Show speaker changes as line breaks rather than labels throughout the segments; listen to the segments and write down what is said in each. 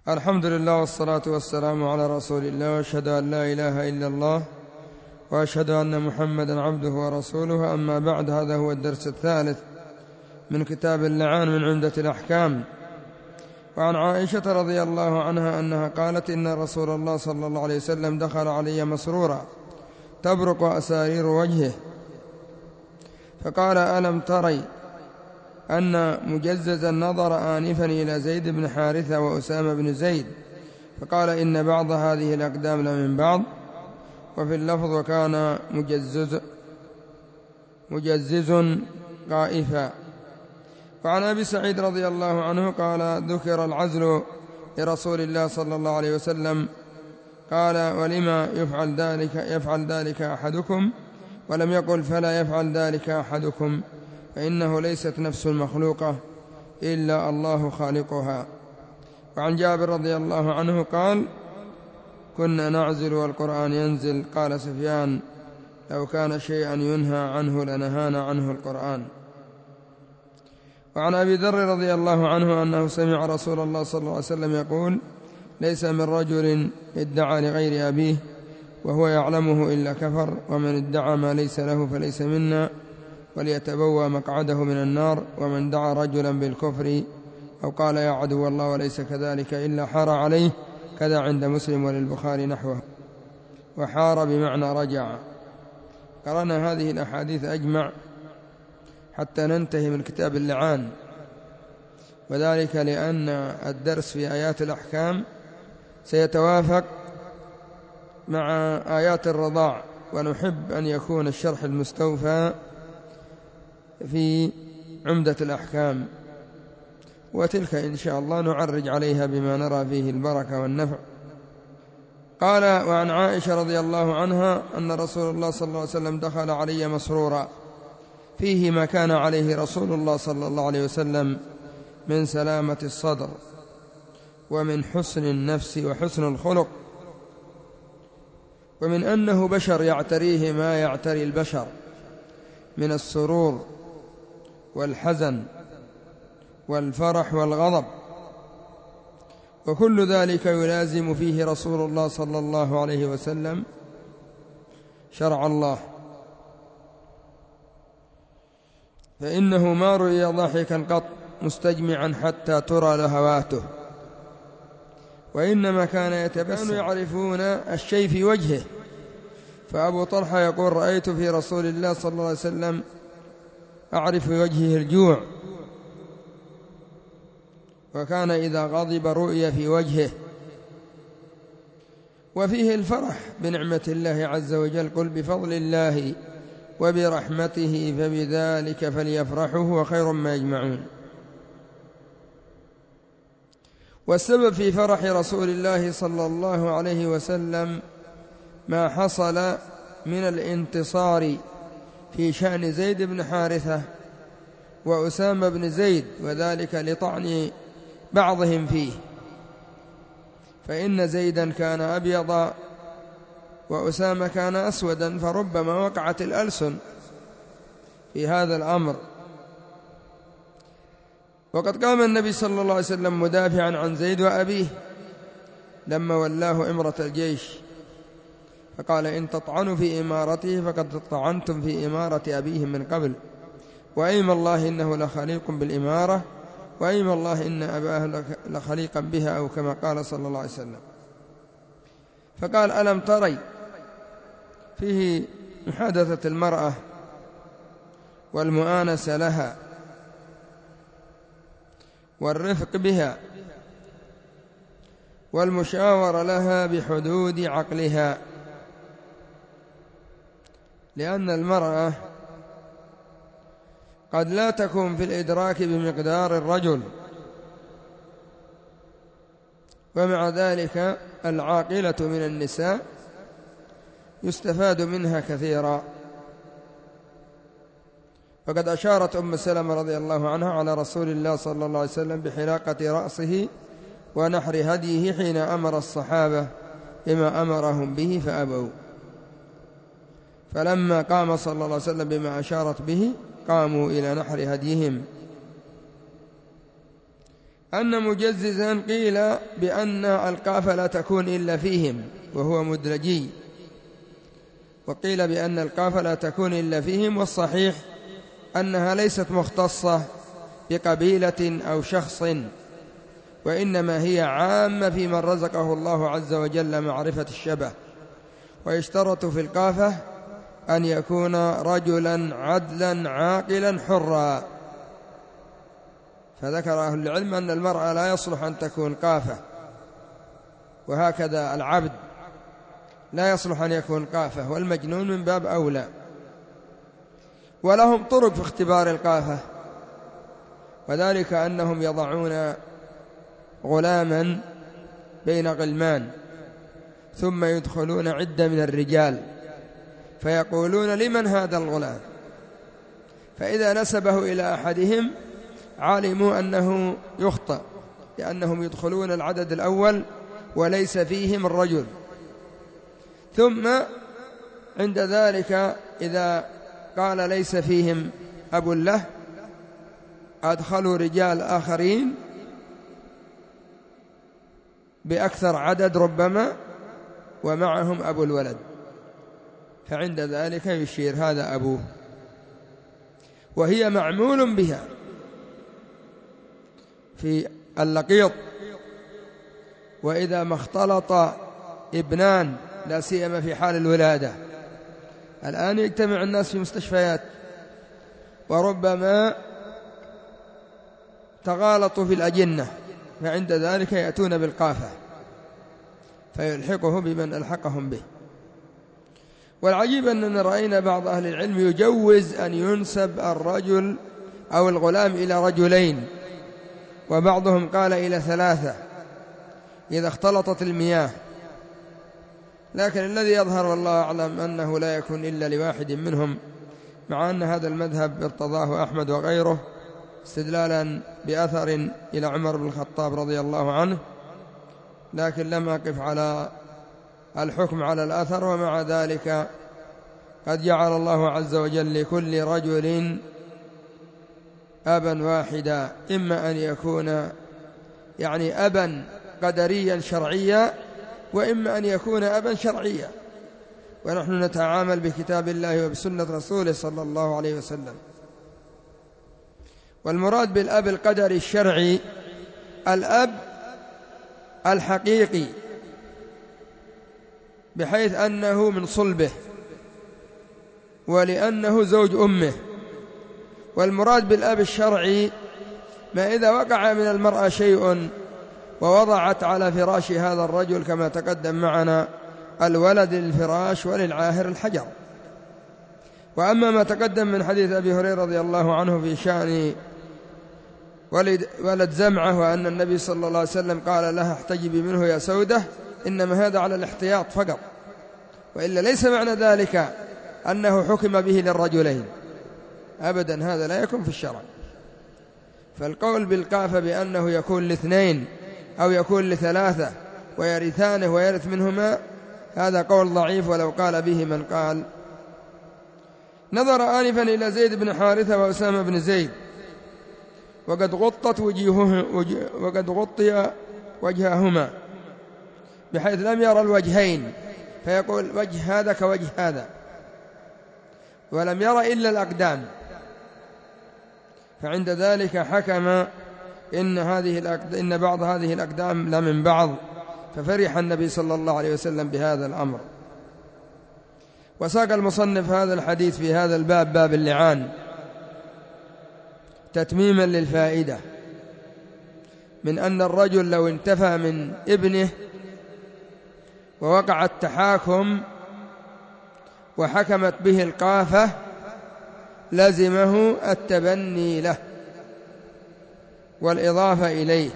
الحمد لله والصلاة والسلام على رسول الله، وأشهد أن لا إله إلا الله، وأشهد أن محمدا عبده ورسوله. أما بعد، هذا هو الدرس الثالث من كتاب اللعان من عمدة الأحكام. وعن عائشة رضي الله عنها أنها قالت: إن رسول الله صلى الله عليه وسلم دخل علي مسرورا تبرق أسارير وجهه، فقال: ألم تري أن مجززا نظر آنفا إلى زيد بن حارثة وأسامة بن زيد، فقال: إن بعض هذه الأقدام لمن بعض. وفي اللفظ: وكان مجزز قائفا. وعن أبي سعيد رضي الله عنه قال: ذكر العزل لرسول الله صلى الله عليه وسلم، قال: ولما يفعل ذلك أحدكم؟ ولم يقل: فلا يفعل ذلك أحدكم، فإنه ليست نفس المخلوقة إلا الله خالقها. وعن جابر رضي الله عنه قال: كنا نعزل والقرآن ينزل. قال سفيان: لو كان شيئا ينهى عنه لنهانا عنه القرآن. وعن أبي ذر رضي الله عنه أنه سمع رسول الله صلى الله عليه وسلم يقول: ليس من رجل ادعى لغير أبيه وهو يعلمه إلا كفر، ومن ادعى ما ليس له فليس منا، وليتبوأ مقعده من النار. ومن دعا رجلا بالكفر أو قال: يا عدو الله وليس كذلك إلا حار عليه. كذا عند مسلم وللبخاري نحوه. وحار بمعنى رجع. قرأنا هذه الأحاديث أجمع حتى ننتهي من كتاب اللعان، وذلك لأن الدرس في آيات الأحكام سيتوافق مع آيات الرضاع، ونحب أن يكون الشرح المستوفى في عمدة الأحكام، وتلك إن شاء الله نعرج عليها بما نرى فيه البركة والنفع. قال: وعن عائشة رضي الله عنها أن رسول الله صلى الله عليه وسلم دخل علي مسرورا فيه ما كان عليه رسول الله صلى الله عليه وسلم من سلامة الصدر ومن حسن النفس وحسن الخلق، ومن أنه بشر يعتريه ما يعتري البشر من السرور والحزن والفرح والغضب، وكل ذلك يلازم فيه رسول الله صلى الله عليه وسلم شرع الله، فإنه ما رؤي ضاحكا قط مستجمعا حتى ترى لهواته، وإنما كان يتبسم. كانوا يعرفون الشيء في وجهه، فأبو طلحة يقول: رأيت في رسول الله صلى الله عليه وسلم أعرف في وجهه الجوع، وكان إذا غضب رؤي في وجهه. وفيه الفرح بنعمة الله عز وجل: قل بفضل الله وبرحمته فبذلك فليفرحوا هو خير ما يجمعون. والسبب في فرح رسول الله صلى الله عليه وسلم ما حصل من الانتصار في شأن زيد بن حارثة وأسامة بن زيد، وذلك لطعن بعضهم فيه، فإن زيدا كان أبيض وأسامة كان أسودا، فربما وقعت الألسن في هذا الأمر. وقد قام النبي صلى الله عليه وسلم مدافعا عن زيد وأبيه لما ولاه إمرة الجيش، فقال: إن تطعنوا في إمارته فقد طعنتم في إمارة أبيهم من قبل، وأيم الله إنه لخليق بالإمارة، وأيم الله إن أباه لخليقا بها، أو كما قال صلى الله عليه وسلم. فقال: ألم تري؟ فيه محادثة المرأة والمؤانسة لها والرفق بها والمشاورة لها بحدود عقلها، لأن المرأة قد لا تكون في الإدراك بمقدار الرجل، ومع ذلك العاقلة من النساء يستفاد منها كثيرا. فقد أشارت أم سلمة رضي الله عنها على رسول الله صلى الله عليه وسلم بحلاقة رأسه ونحر هديه حين أمر الصحابة بما أمرهم به فأبوا، فلما قام صلى الله عليه وسلم بما أشارت به قاموا إلى نحر هديهم. أن مجززا قيل بأن القاف لا تكون إلا فيهم وهو مدرجي، وقيل بأن القاف لا تكون إلا فيهم، والصحيح أنها ليست مختصة بقبيلة أو شخص، وإنما هي عامة في من رزقه الله عز وجل معرفة الشبه. ويشترط في القافة أن يكون رجلا عدلا عاقلا حرا، فذكر أهل العلم أن المرأة لا يصلح أن تكون قافة، وهكذا العبد لا يصلح أن يكون قافة، والمجنون من باب أولى. ولهم طرق في اختبار القافة، وذلك أنهم يضعون غلاما بين غلمان ثم يدخلون عدة من الرجال فيقولون لمن هذا الغلام، فإذا نسبه إلى أحدهم علموا أنه يخطئ، لأنهم يدخلون العدد الأول وليس فيهم الرجل. ثم عند ذلك إذا قال ليس فيهم أب له أدخلوا رجال آخرين بأكثر عدد ربما ومعهم أبو الولد، فعند ذلك يشير هذا أبوه، وهي معمول بها في اللقيط. وإذا ما اختلط ابنان لا سيما في حال الولادة، الآن يجتمع الناس في مستشفيات وربما تغالطوا في الأجنة، فعند ذلك يأتون بالقافة فيلحقه بمن ألحقهم به. والعجيب أننا رأينا بعض أهل العلم يجوز أن ينسب الرجل أو الغلام إلى رجلين، وبعضهم قال إلى 3 إذا اختلطت المياه، لكن الذي يظهر والله أعلم أنه لا يكون إلا لواحد منهم، مع أن هذا المذهب ارتضاه أحمد وغيره استدلالا بأثر إلى عمر بن الخطاب رضي الله عنه، لكن لم أقف على الحكم على الأثر. ومع ذلك قد جعل الله عز وجل لكل رجل أبا واحدا، إما أن يكون يعني أبا قدريا شرعيا، وإما أن يكون أبا شرعيا، ونحن نتعامل بكتاب الله وبسنة رسوله صلى الله عليه وسلم. والمراد بالأب القدري الشرعي الأب الحقيقي، بحيث أنه من صلبه ولأنه زوج أمه. والمراد بالأب الشرعي ما إذا وقع من المرأة شيء ووضعت على فراش هذا الرجل، كما تقدم معنا الولد للفراش وللعاهر الحجر. وأما ما تقدم من حديث أبي هريرة رضي الله عنه في شأن ولد زمعة، وأن النبي صلى الله عليه وسلم قال لها احتجبي منه يا سودة، إنما هذا على الاحتياط فقط، وإلا ليس معنى ذلك أنه حكم به للرجلين أبدا، هذا لا يكون في الشرع. فالقول بالقافة بأنه يكون ل2 أو يكون ل3 ويرثانه ويرث منهما، هذا قول ضعيف ولو قال به من قال. نظر آنفا إلى زيد بن حارثة وأسامة بن زيد وقد غطي وجههما بحيث لم يرى الوجهين، فيقول وجه هذا كوجه هذا، ولم يرى إلا الأقدام، فعند ذلك حكم إن بعض هذه الأقدام لا من بعض، ففرح النبي صلى الله عليه وسلم بهذا الأمر. وساق المصنف هذا الحديث في هذا الباب، باب اللعان، تتميما للفائدة من أن الرجل لو انتفى من ابنه ووقع التحاكم وحكمت به القافة لزمه التبني له والإضافة إليه.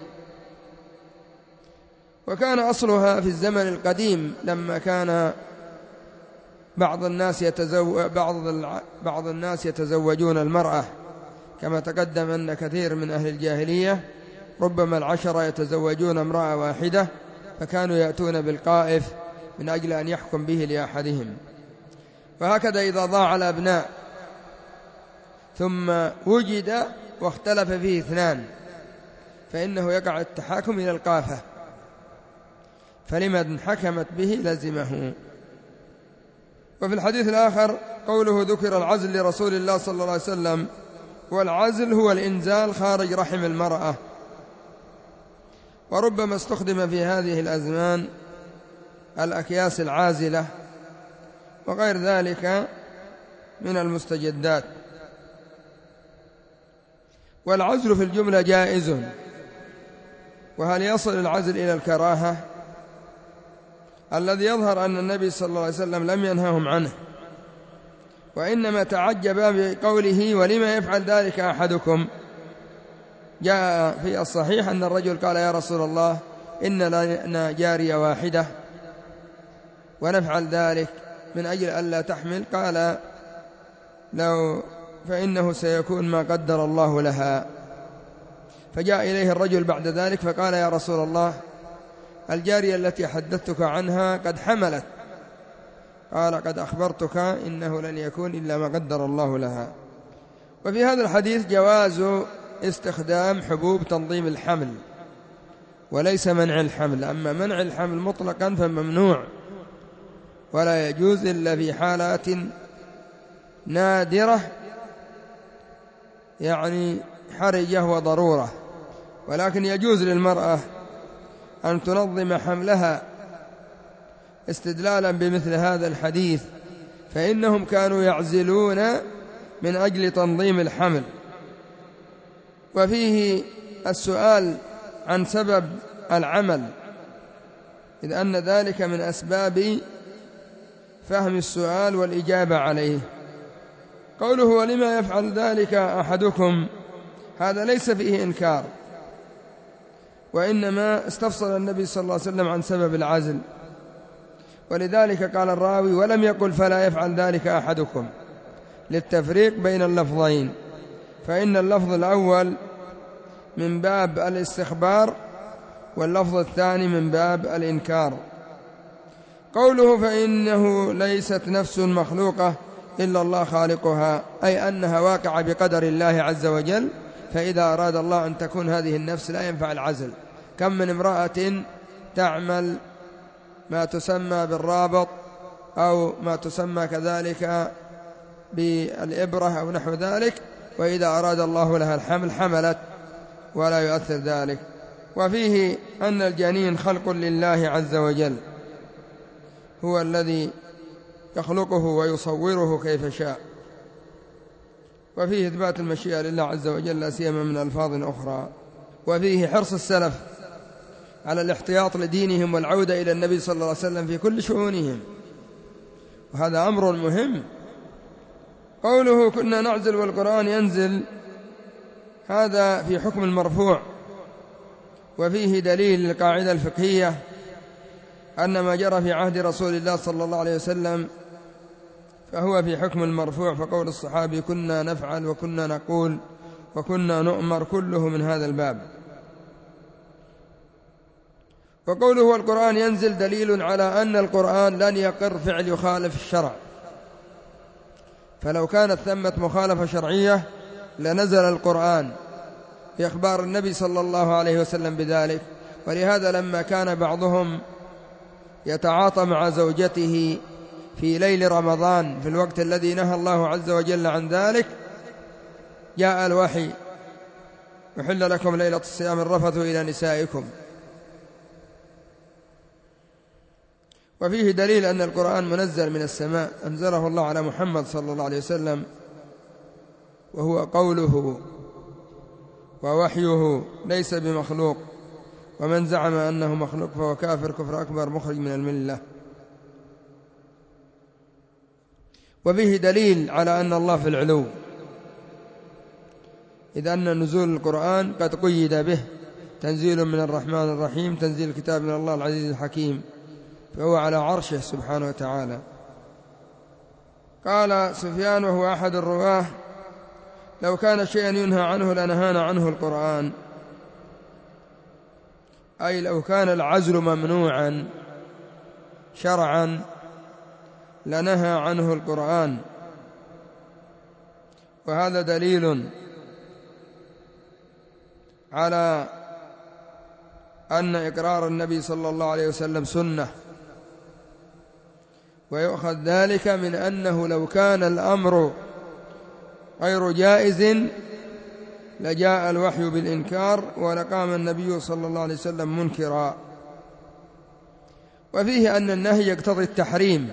وكان أصلها في الزمن القديم لما كان بعض الناس يتزوجون المرأة، كما تقدم أن كثير من أهل الجاهلية ربما 10 يتزوجون امرأة واحدة، فكانوا يأتون بالقائف من أجل أن يحكم به لأحدهم. فهكذا إذا ضاع الأبناء ثم وجد واختلف فيه 2، فإنه يقع التحاكم إلى القافة، فلمن حكمت به لزمه. وفي الحديث الآخر قوله ذكر العزل لرسول الله صلى الله عليه وسلم، والعزل هو الإنزال خارج رحم المرأة، وربما استخدم في هذه الأزمان الأكياس العازلة وغير ذلك من المستجدات. والعزل في الجملة جائز. وهل يصل العزل إلى الكراهة؟ الذي يظهر أن النبي صلى الله عليه وسلم لم ينههم عنه، وإنما تعجب بقوله ولما يفعل ذلك أحدكم. جاء في الصحيح أن الرجل قال يا رسول الله إن لنا جارية واحدة ونفعل ذلك من أجل ألا تحمل، قال لو فإنه سيكون ما قدر الله لها. فجاء إليه الرجل بعد ذلك فقال يا رسول الله الجارية التي حدثتك عنها قد حملت، قال قد أخبرتك إنه لن يكون إلا ما قدر الله لها. وفي هذا الحديث جواز استخدام حبوب تنظيم الحمل وليس منع الحمل. أما منع الحمل مطلقا فممنوع ولا يجوز إلا في حالات نادرة، يعني حرجة وضرورة. ولكن يجوز للمرأة أن تنظم حملها استدلالا بمثل هذا الحديث، فإنهم كانوا يعزلون من أجل تنظيم الحمل. وفيه السؤال عن سبب العمل، إذ أن ذلك من أسباب فهم السؤال والإجابة عليه. قوله ولما يفعل ذلك أحدكم، هذا ليس فيه إنكار، وإنما استفصل النبي صلى الله عليه وسلم عن سبب العزل، ولذلك قال الراوي ولم يقل فلا يفعل ذلك أحدكم، للتفريق بين اللفظين، فإن اللفظ الأول من باب الاستخبار واللفظ الثاني من باب الإنكار. قوله فإنه ليست نفس مخلوقة إلا الله خالقها، أي أنها واقعة بقدر الله عز وجل، فإذا أراد الله أن تكون هذه النفس لا ينفع العزل. كم من امرأة تعمل ما تسمى بالرابط أو ما تسمى كذلك بالإبرة أو نحو ذلك، وإذا أراد الله لها الحمل حملت ولا يؤثر ذلك. وفيه أن الجنين خلق لله عز وجل، هو الذي يخلقه ويصوره كيف شاء. وفيه إثبات المشيئة لله عز وجل لا سيما من ألفاظ أخرى. وفيه حرص السلف على الاحتياط لدينهم والعودة إلى النبي صلى الله عليه وسلم في كل شؤونهم، وهذا أمر مهم. قوله كنا نعزل والقرآن ينزل، هذا في حكم المرفوع، وفيه دليل للقاعدة الفقهية أن ما جرى في عهد رسول الله صلى الله عليه وسلم فهو في حكم المرفوع، فقول الصحابي كنا نفعل وكنا نقول وكنا نؤمر كله من هذا الباب. وقوله والقرآن ينزل دليل على أن القرآن لن يقر فعل يخالف الشرع، فلو كانت ثمة مخالفة شرعية لنزل القرآن بإخبار النبي صلى الله عليه وسلم بذلك. ولهذا لما كان بعضهم يتعاطى مع زوجته في ليل رمضان في الوقت الذي نهى الله عز وجل عن ذلك، جاء الوحي أحل لكم ليلة الصيام الرفث إلى نسائكم. وفيه دليل أن القرآن منزل من السماء، أنزله الله على محمد صلى الله عليه وسلم، وهو قوله ووحيه ليس بمخلوق، ومن زعم أنه مخلوق فهو كافر كفر أكبر مخرج من الملة. وفيه دليل على أن الله في العلو، إذ أن نزول القرآن قد قيد به تنزيل من الرحمن الرحيم، تنزيل الكتاب من الله العزيز الحكيم، فهو على عرشه سبحانه وتعالى. قال سفيان وهو أحد الرواه لو كان شيئا ينهى عنه لنهانا عنه القرآن، أي لو كان العزل ممنوعا شرعا لنهى عنه القرآن. وهذا دليل على أن إقرار النبي صلى الله عليه وسلم سنة، ويؤخذ ذلك من أنه لو كان الأمر غير جائز لجاء الوحي بالإنكار ولقام النبي صلى الله عليه وسلم منكرا. وفيه أن النهي يقتضي التحريم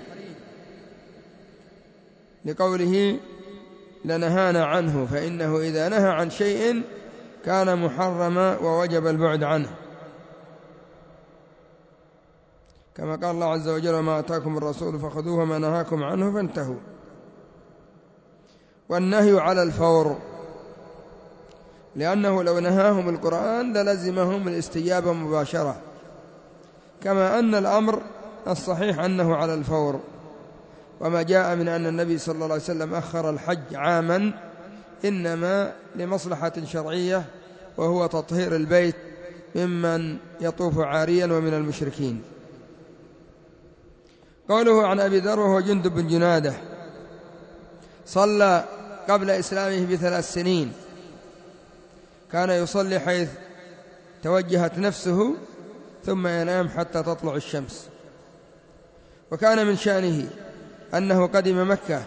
لقوله لنهانا عنه، فإنه إذا نهى عن شيء كان محرما ووجب البعد عنه، كما قال الله عز وجل وما آتاكم الرسول فخذوه وما نهاكم عنه فانتهوا. والنهي على الفور، لأنه لو نهاهم القرآن للزمهم الاستجابة مباشرة، كما أن الأمر الصحيح أنه على الفور. وما جاء من أن النبي صلى الله عليه وسلم أخر الحج عاما إنما لمصلحة شرعية، وهو تطهير البيت ممن يطوف عاريا ومن المشركين. قوله عن أبي ذر وهو جندب بن جنادة صلى قبل إسلامه ب3 سنين، كان يصلي حيث توجهت نفسه ثم ينام حتى تطلع الشمس. وكان من شأنه أنه قدم مكة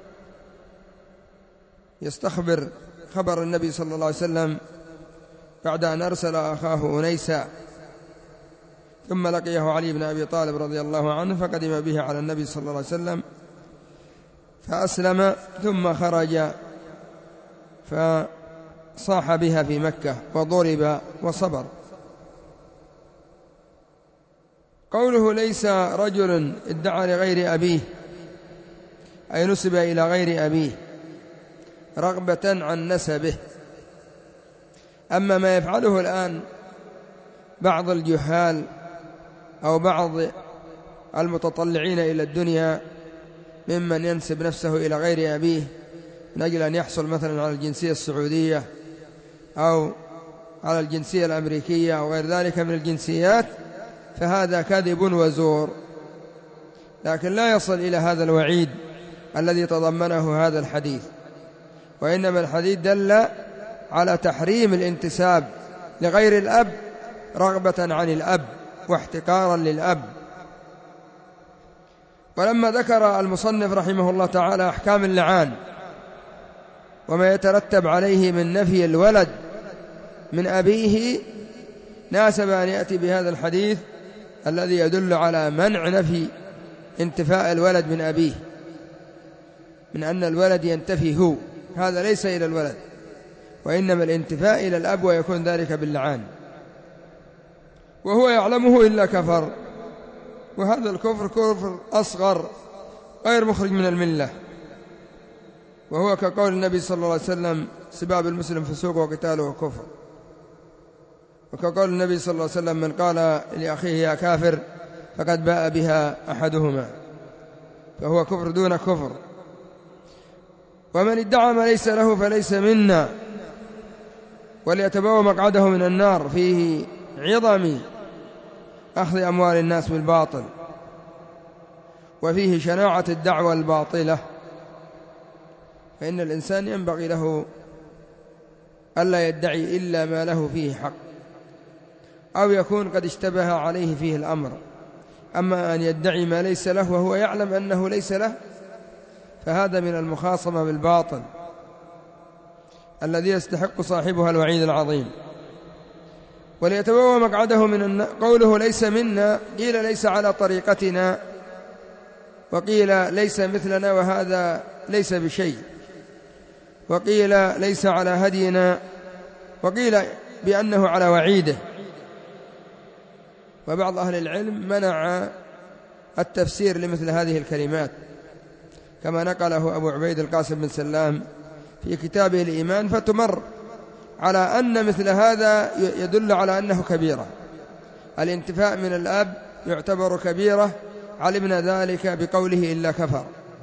يستخبر خبر النبي صلى الله عليه وسلم بعد أن أرسل أخاه أنيسا، ثم لقيه علي بن أبي طالب رضي الله عنه فقدم به على النبي صلى الله عليه وسلم فأسلم، ثم خرج فصاح بها في مكة وضرب وصبر. قوله ليس رجل ادعى لغير أبيه أي نسب إلى غير أبيه رغبة عن نسبه. أما ما يفعله الآن بعض الجهال أو بعض المتطلعين إلى الدنيا ممن ينسب نفسه إلى غير أبيه من أجل أن يحصل مثلا على الجنسية السعودية أو على الجنسية الأمريكية أو غير ذلك من الجنسيات، فهذا كذب وزور، لكن لا يصل إلى هذا الوعيد الذي تضمنه هذا الحديث. وإنما الحديث دل على تحريم الانتساب لغير الأب رغبة عن الأب واحتقارا للأب. ولما ذكر المصنف رحمه الله تعالى أحكام اللعان وما يترتب عليه من نفي الولد من أبيه، ناسب أن يأتي بهذا الحديث الذي يدل على منع نفي انتفاء الولد من أبيه، من أن الولد ينتفي هو، هذا ليس إلى الولد، وإنما الانتفاء إلى الأب، ويكون ذلك باللعان. وهو يعلمه إلا كفر، وهذا الكفر كفر أصغر غير مخرج من الملة، وهو كقول النبي صلى الله عليه وسلم سباب المسلم فسوق وقتاله كفر، وكقول النبي صلى الله عليه وسلم من قال لأخيه يا كافر فقد باء بها أحدهما، فهو كفر دون كفر. ومن ادعى ما ليس له فليس منا، وليتبوأ مقعده من النار، فيه عظم أخذ أموال الناس بالباطل، وفيه شناعة الدعوة الباطلة، فإن الإنسان ينبغي له ألا يدعي إلا ما له فيه حق أو يكون قد اشتبه عليه فيه الأمر. أما أن يدعي ما ليس له وهو يعلم أنه ليس له، فهذا من المخاصمة بالباطل الذي يستحق صاحبها الوعيد العظيم. وليتبوأ مقعده من قوله ليس منا، قيل ليس على طريقتنا، وقيل ليس مثلنا وهذا ليس بشيء، وقيل ليس على هدينا، وقيل بأنه على وعيده. وبعض أهل العلم منع التفسير لمثل هذه الكلمات، كما نقله أبو عبيد القاسم بن سلام في كتابه الإيمان، فتمر على أن مثل هذا يدل على أنه كبيرة. الانتفاء من الأب يعتبر كبيرة، علمنا ذلك بقوله إلا كفر.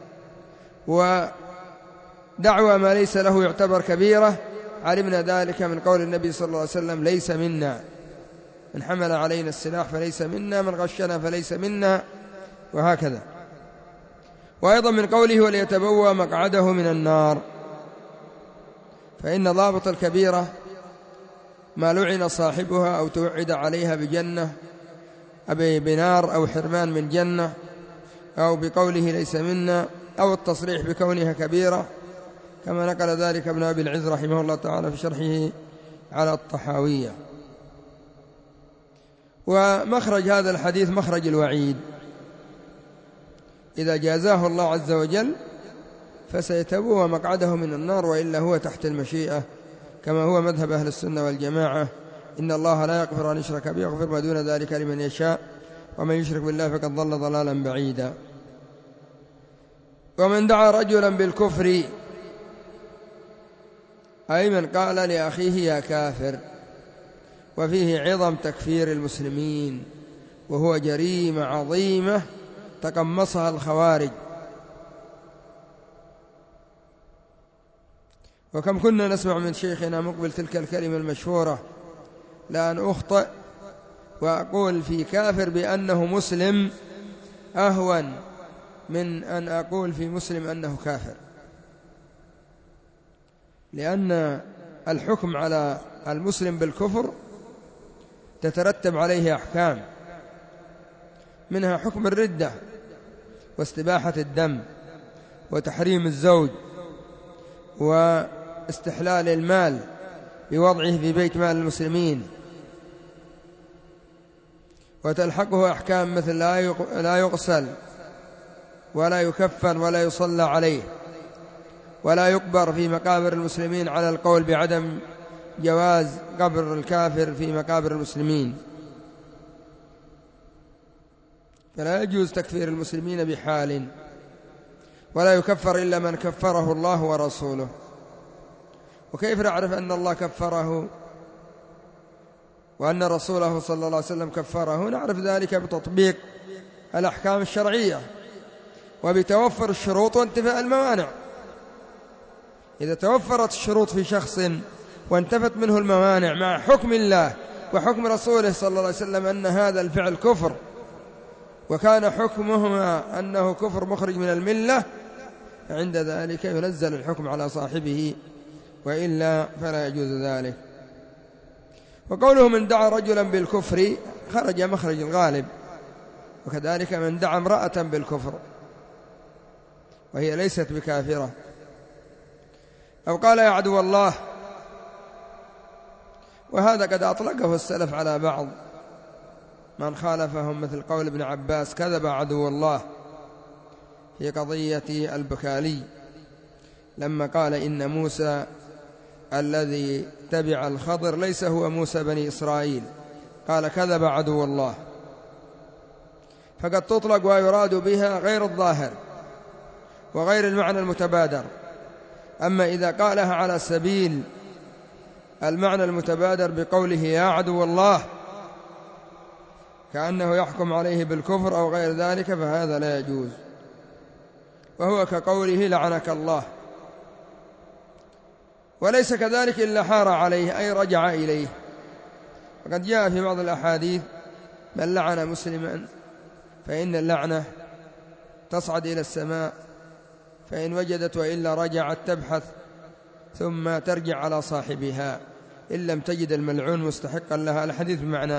ودعوى ما ليس له يعتبر كبيرة، علمنا ذلك من قول النبي صلى الله عليه وسلم ليس منا من حمل علينا السلاح فليس منا، من غشنا فليس منا، وهكذا. وأيضا من قوله وليتبوأ مقعده من النار، فإن ضابط الكبيرة ما لعن صاحبها أو توعد عليها بجنة بنار أو حرمان من جنة، أو بقوله ليس منا، أو التصريح بكونها كبيرة، كما نقل ذلك ابن أبي العز رحمه الله تعالى في شرحه على الطحاوية. ومخرج هذا الحديث مخرج الوعيد، إذا جازاه الله عز وجل فسيتبوأ مقعده من النار، وإلا هو تحت المشيئة، كما هو مذهب أهل السنة والجماعة: إن الله لا يغفر أن يشرك به ويغفر ما دون ذلك لمن يشاء، ومن يشرك بالله فقد ضل ضلالا بعيدا. ومن دعا رجلا بالكفر، أي من قال لأخيه يا كافر، وفيه عظم تكفير المسلمين، وهو جريمة عظيمة تقمصها الخوارج. وكم كنا نسمع من شيخنا مقبل تلك الكلمة المشهورة: لا أن أخطئ وأقول في كافر بأنه مسلم أهون من أن أقول في مسلم أنه كافر، لأن الحكم على المسلم بالكفر تترتب عليه أحكام، منها حكم الردة واستباحة الدم وتحريم الزوج واستحلال المال بوضعه في بيت مال المسلمين، وتلحقه أحكام مثل لا يغسل ولا يكفن ولا يصلى عليه ولا يقبر في مقابر المسلمين، على القول بعدم جواز قبر الكافر في مقابر المسلمين. فلا يجوز تكفير المسلمين بحال، ولا يكفر إلا من كفره الله ورسوله. وكيف نعرف أن الله كفره وأن رسوله صلى الله عليه وسلم كفره؟ نعرف ذلك بتطبيق الأحكام الشرعية وبتوفر الشروط وانتفاء الموانع. إذا توفرت الشروط في شخص وانتفت منه الموانع مع حكم الله وحكم رسوله صلى الله عليه وسلم أن هذا الفعل كفر، وكان حكمهما أنه كفر مخرج من الملة، عند ذلك ينزل الحكم على صاحبه، وإلا فلا يجوز ذلك. وقوله من دعا رجلا بالكفر خرج مخرج الغالب، وكذلك من دعا امرأة بالكفر وهي ليست بكافرة، أو قال يا عدو الله، وهذا قد أطلقه السلف على بعض من خالفهم، مثل قول ابن عباس: كذب عدو الله في قضية البكالي لما قال إن موسى الذي تبع الخضر ليس هو موسى بني إسرائيل، قال كذب عدو الله. فقد تطلق ويراد بها غير الظاهر وغير المعنى المتبادر. أما إذا قالها على سبيل المعنى المتبادر بقوله يا عدو الله كأنه يحكم عليه بالكفر أو غير ذلك، فهذا لا يجوز، وهو كقوله لعنك الله. وليس كذلك إلا حار عليه، أي رجع إليه. وقد جاء في بعض الأحاديث: من لعن مسلما فإن اللعنة تصعد إلى السماء، فإن وجدت وإلا رجعت تبحث ثم ترجع على صاحبها إن لم تجد الملعون مستحقا لها. الحديث بمعناه.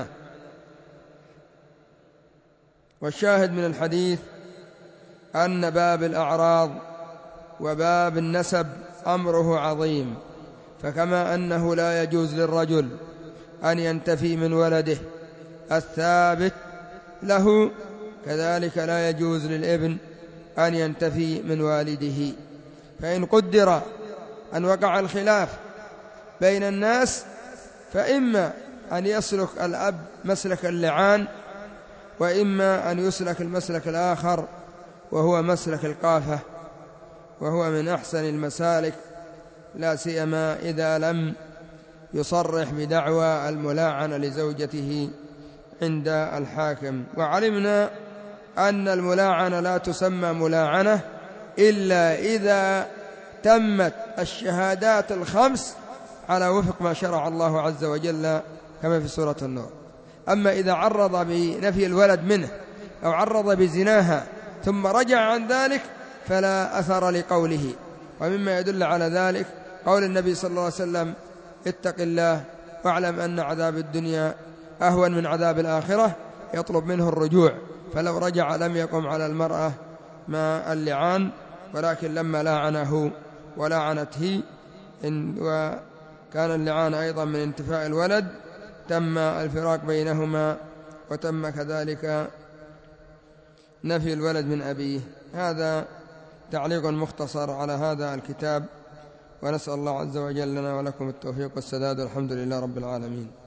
والشاهد من الحديث أن باب الأعراض وباب النسب أمره عظيم، فكما أنه لا يجوز للرجل أن ينتفي من ولده الثابت له، كذلك لا يجوز للابن أن ينتفي من والده. فإن قدر أن وقع الخلاف بين الناس فإما أن يسلك الأب مسلك اللعان، وإما أن يسلك المسلك الآخر وهو مسلك القافة، وهو من أحسن المسالك، لا سيما إذا لم يصرح بدعوى الملاعنة لزوجته عند الحاكم. وعلمنا أن الملاعنة لا تسمى ملاعنة إلا إذا تمت الشهادات الخمس على وفق ما شرع الله عز وجل كما في سورة النور. أما إذا عرض بنفي الولد منه أو عرض بزناها ثم رجع عن ذلك فلا أثر لقوله. ومما يدل على ذلك قول النبي صلى الله عليه وسلم: اتق الله واعلم أن عذاب الدنيا أهون من عذاب الآخرة، يطلب منه الرجوع، فلو رجع لم يقم على المرأة ما اللعان، ولكن لما لاعنه ولاعنته وكان اللعان أيضا من انتفاء الولد تم الفراق بينهما، وتم كذلك نفي الولد من أبيه. هذا تعليق مختصر على هذا الكتاب، ونسأل الله عز وجل لنا ولكم التوفيق والسداد، والحمد لله رب العالمين.